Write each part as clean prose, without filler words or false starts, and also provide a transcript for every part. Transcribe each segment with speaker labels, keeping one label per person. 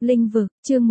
Speaker 1: Linh vực, chương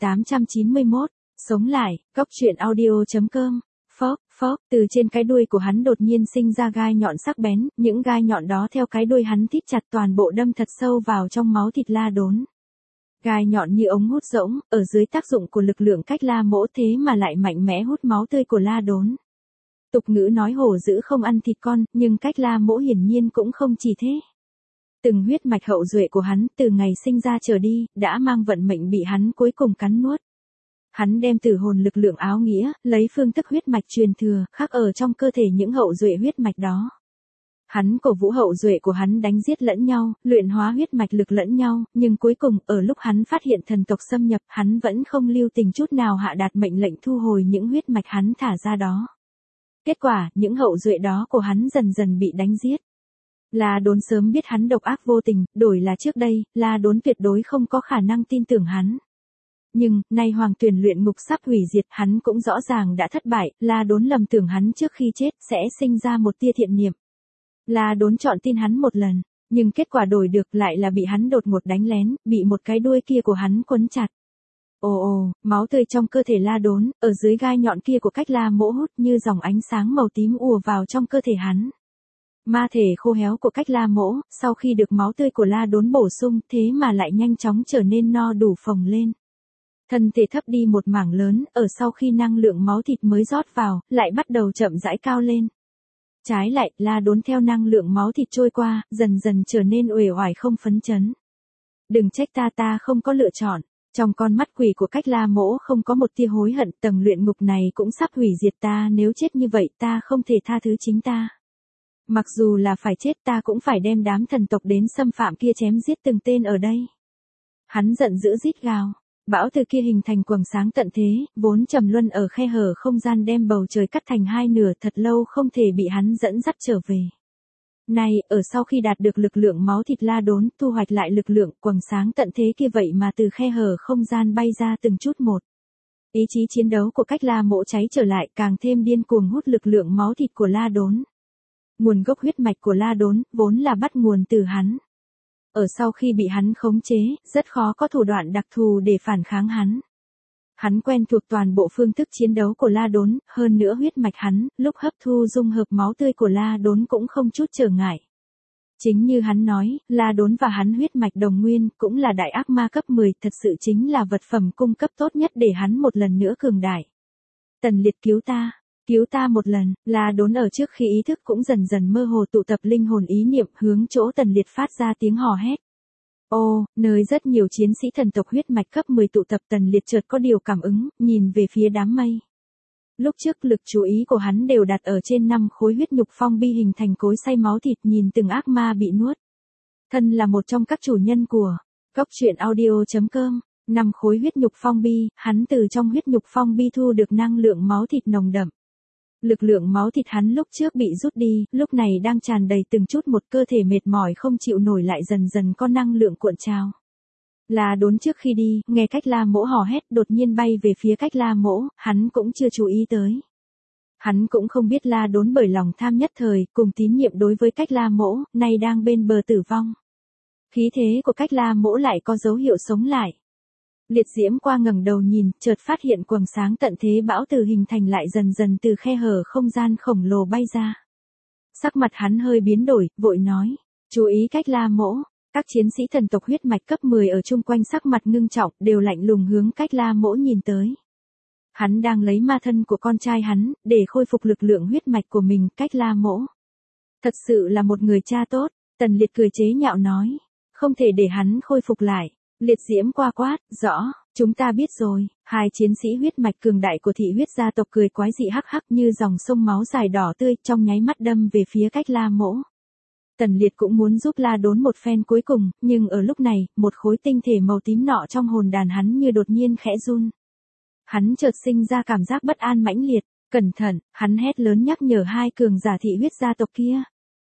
Speaker 1: 1891, sống lại, góc truyện audio.com. Phốc, từ trên cái đuôi của hắn đột nhiên sinh ra gai nhọn sắc bén, những gai nhọn đó theo cái đuôi hắn thít chặt toàn bộ đâm thật sâu vào trong máu thịt La Đốn. Gai nhọn như ống hút rỗng, ở dưới tác dụng của lực lượng cách La Mỗ thế mà lại mạnh mẽ hút máu tươi của La Đốn. Tục ngữ nói hổ dữ không ăn thịt con, nhưng cách La Mỗ hiển nhiên cũng không chỉ thế. Từng huyết mạch hậu duệ của hắn từ ngày sinh ra trở đi, đã mang vận mệnh bị hắn cuối cùng cắn nuốt. Hắn đem tử hồn lực lượng áo nghĩa, lấy phương thức huyết mạch truyền thừa, khắc ở trong cơ thể những hậu duệ huyết mạch đó. Hắn cổ vũ hậu duệ của hắn đánh giết lẫn nhau, luyện hóa huyết mạch lực lẫn nhau, nhưng cuối cùng, ở lúc hắn phát hiện thần tộc xâm nhập, hắn vẫn không lưu tình chút nào hạ đạt mệnh lệnh thu hồi những huyết mạch hắn thả ra đó. Kết quả, những hậu duệ đó của hắn dần dần bị đánh giết. La Đốn sớm biết hắn độc ác vô tình, đổi là trước đây, La Đốn tuyệt đối không có khả năng tin tưởng hắn. Nhưng, nay Hoàng Tuyền luyện ngục sắp hủy diệt, hắn cũng rõ ràng đã thất bại, La Đốn lầm tưởng hắn trước khi chết, sẽ sinh ra một tia thiện niệm. La Đốn chọn tin hắn một lần, nhưng kết quả đổi được lại là bị hắn đột ngột đánh lén, bị một cái đuôi kia của hắn quấn chặt. Ồ, máu tươi trong cơ thể La Đốn, ở dưới gai nhọn kia của cách La Mỗ hút như dòng ánh sáng màu tím ùa vào trong cơ thể hắn. Ma thể khô héo của cách La Mỗ, sau khi được máu tươi của La Đốn bổ sung, thế mà lại nhanh chóng trở nên no đủ phồng lên. Thân thể thấp đi một mảng lớn, ở sau khi năng lượng máu thịt mới rót vào, lại bắt đầu chậm rãi cao lên. Trái lại, La Đốn theo năng lượng máu thịt trôi qua, dần dần trở nên uể oải không phấn chấn. Đừng trách ta không có lựa chọn. Trong con mắt quỷ của cách La Mỗ không có một tia hối hận, tầng luyện ngục này cũng sắp hủy diệt ta, nếu chết như vậy ta không thể tha thứ chính ta. Mặc dù là phải chết ta cũng phải đem đám thần tộc đến xâm phạm kia chém giết từng tên ở đây. Hắn giận dữ rít gào. Bão từ kia hình thành quầng sáng tận thế, vốn trầm luân ở khe hở không gian đem bầu trời cắt thành hai nửa, thật lâu không thể bị hắn dẫn dắt trở về. Này, ở sau khi đạt được lực lượng máu thịt La Đốn, thu hoạch lại lực lượng quầng sáng tận thế kia vậy mà từ khe hở không gian bay ra từng chút một. Ý chí chiến đấu của cách La Mỗ cháy trở lại, càng thêm điên cuồng hút lực lượng máu thịt của La Đốn. Nguồn gốc huyết mạch của La Đốn, vốn là bắt nguồn từ hắn. Ở sau khi bị hắn khống chế, rất khó có thủ đoạn đặc thù để phản kháng hắn. Hắn quen thuộc toàn bộ phương thức chiến đấu của La Đốn, hơn nữa huyết mạch hắn, lúc hấp thu dung hợp máu tươi của La Đốn cũng không chút trở ngại. Chính như hắn nói, La Đốn và hắn huyết mạch đồng nguyên, cũng là đại ác ma cấp 10, thật sự chính là vật phẩm cung cấp tốt nhất để hắn một lần nữa cường đại. Tần Liệt cứu ta một lần. La Đốn ở trước khi ý thức cũng dần dần mơ hồ tụ tập linh hồn ý niệm hướng chỗ Tần Liệt phát ra tiếng hò hét. Ô, nơi rất nhiều chiến sĩ thần tộc huyết mạch cấp 10 tụ tập, Tần Liệt chợt có điều cảm ứng, nhìn về phía đám mây. Lúc trước lực chú ý của hắn đều đặt ở trên 5 khối huyết nhục phong bi hình thành cối xay máu thịt, nhìn từng ác ma bị nuốt. Thân là một trong các chủ nhân của góc truyện audio.com. 5 khối huyết nhục phong bi, hắn từ trong huyết nhục phong bi thu được năng lượng máu thịt nồng đậm. Lực lượng máu thịt hắn lúc trước bị rút đi, lúc này đang tràn đầy từng chút một, cơ thể mệt mỏi không chịu nổi lại dần dần có năng lượng cuộn trào. La Đốn trước khi đi, nghe cách La Mỗ hò hét đột nhiên bay về phía cách La Mỗ, hắn cũng chưa chú ý tới. Hắn cũng không biết La Đốn bởi lòng tham nhất thời, cùng tín nhiệm đối với cách La Mỗ, nay đang bên bờ tử vong. Khí thế của cách La Mỗ lại có dấu hiệu sống lại. Liệt diễm qua ngẩng đầu nhìn, chợt phát hiện quầng sáng tận thế bão từ hình thành lại dần dần từ khe hở không gian khổng lồ bay ra. Sắc mặt hắn hơi biến đổi, vội nói, chú ý cách La Mỗ. Các chiến sĩ thần tộc huyết mạch cấp 10 ở chung quanh sắc mặt ngưng trọng, đều lạnh lùng hướng cách La Mỗ nhìn tới. Hắn đang lấy ma thân của con trai hắn, để khôi phục lực lượng huyết mạch của mình, cách La Mỗ. Thật sự là một người cha tốt, Tần Liệt cười chế nhạo nói, không thể để hắn khôi phục lại. Liệt diễm qua quát, rõ, chúng ta biết rồi. Hai chiến sĩ huyết mạch cường đại của thị huyết gia tộc cười quái dị hắc hắc như dòng sông máu dài đỏ tươi, trong nháy mắt đâm về phía cách La Mỗ. Tần Liệt cũng muốn giúp La Đốn một phen cuối cùng, nhưng ở lúc này, một khối tinh thể màu tím nọ trong hồn đàn hắn như đột nhiên khẽ run. Hắn chợt sinh ra cảm giác bất an mãnh liệt, cẩn thận, hắn hét lớn nhắc nhở hai cường giả thị huyết gia tộc kia.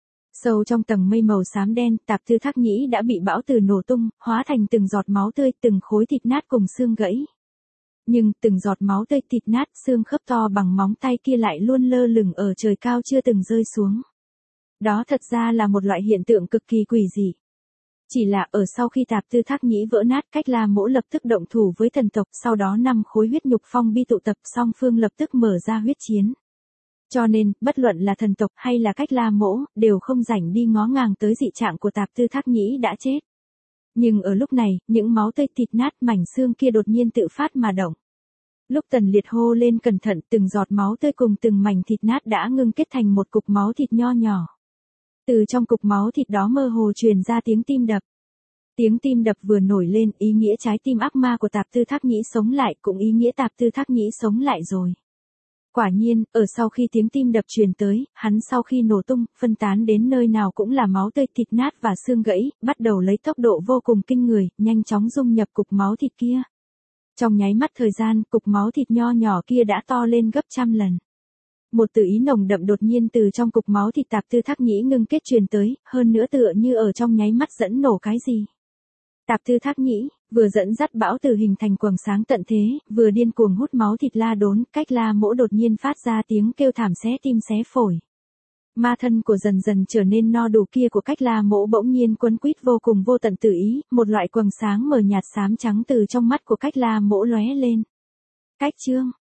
Speaker 1: Sâu trong tầng mây màu xám đen, tạp thư Thác Nhĩ đã bị bão từ nổ tung, hóa thành từng giọt máu tươi, từng khối thịt nát cùng xương gãy. Nhưng từng giọt máu tươi, thịt nát, xương khớp to bằng móng tay kia lại luôn lơ lửng ở trời cao chưa từng rơi xuống. Đó thật ra là một loại hiện tượng cực kỳ quỷ dị. Chỉ là ở sau khi Tạp Tư Thác Nhĩ vỡ nát, Cách La Mỗ lập tức động thủ với thần tộc, sau đó 5 khối huyết nhục phong bi tụ tập, song phương lập tức mở ra huyết chiến. Cho nên, bất luận là thần tộc hay là Cách La Mỗ, đều không rảnh đi ngó ngàng tới dị trạng của Tạp Tư Thác Nhĩ đã chết. Nhưng ở lúc này, những máu tươi thịt nát mảnh xương kia đột nhiên tự phát mà động. Lúc Tần Liệt hô lên cẩn thận, từng giọt máu tươi cùng từng mảnh thịt nát đã ngưng kết thành một cục máu thịt nho nhỏ. Từ trong cục máu thịt đó mơ hồ truyền ra tiếng tim đập. Tiếng tim đập vừa nổi lên, ý nghĩa trái tim ác ma của Tạp Tư Thác Nhĩ sống lại, cũng ý nghĩa Tạp Tư Thác Nhĩ sống lại rồi. Quả nhiên, ở sau khi tiếng tim đập truyền tới, hắn sau khi nổ tung, phân tán đến nơi nào cũng là máu tươi, thịt nát và xương gãy, bắt đầu lấy tốc độ vô cùng kinh người, nhanh chóng dung nhập cục máu thịt kia. Trong nháy mắt thời gian, cục máu thịt nho nhỏ kia đã to lên gấp trăm lần. Một tự ý nồng đậm đột nhiên từ trong cục máu thịt Tạp Tư Thác Nhĩ ngưng kết truyền tới, hơn nữa tựa như ở trong nháy mắt dẫn nổ cái gì. Tạp Tư Thác Nhĩ, vừa dẫn dắt bão tử hình thành quầng sáng tận thế, vừa điên cuồng hút máu thịt La Đốn, Cách La Mỗ đột nhiên phát ra tiếng kêu thảm xé tim xé phổi. Ma thân của dần dần trở nên no đủ kia của Cách La Mỗ bỗng nhiên quấn quýt vô cùng vô tận tự ý, một loại quầng sáng mờ nhạt xám trắng từ trong mắt của Cách La Mỗ lóe lên. Cách Chương